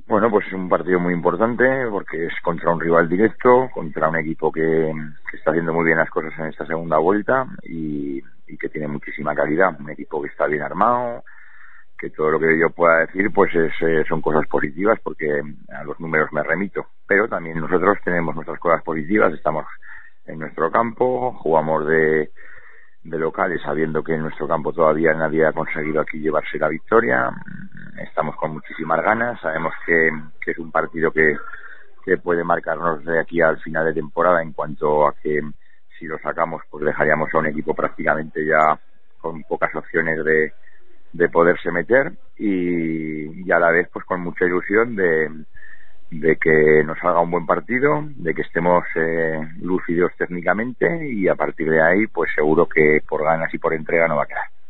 Bueno, pues es un partido muy importante porque es contra un rival directo, contra un equipo que está haciendo muy bien las cosas en esta segunda vuelta y que tiene muchísima calidad. Un equipo que está bien armado, que todo lo que yo pueda decir pues son cosas positivas porque a los números me remito. Pero también nosotros tenemos nuestras cosas positivas, estamos en nuestro campo, jugamos de locales sabiendo que en nuestro campo todavía nadie ha conseguido aquí llevarse la victoria. Estamos con muchísimas ganas, sabemos que es un partido que puede marcarnos de aquí al final de temporada en cuanto a que si lo sacamos pues dejaríamos a un equipo prácticamente ya con pocas opciones de poderse meter y a la vez pues con mucha ilusión de que nos salga un buen partido, de que estemos lúcidos técnicamente y a partir de ahí pues seguro que por ganas y por entrega no va a quedar.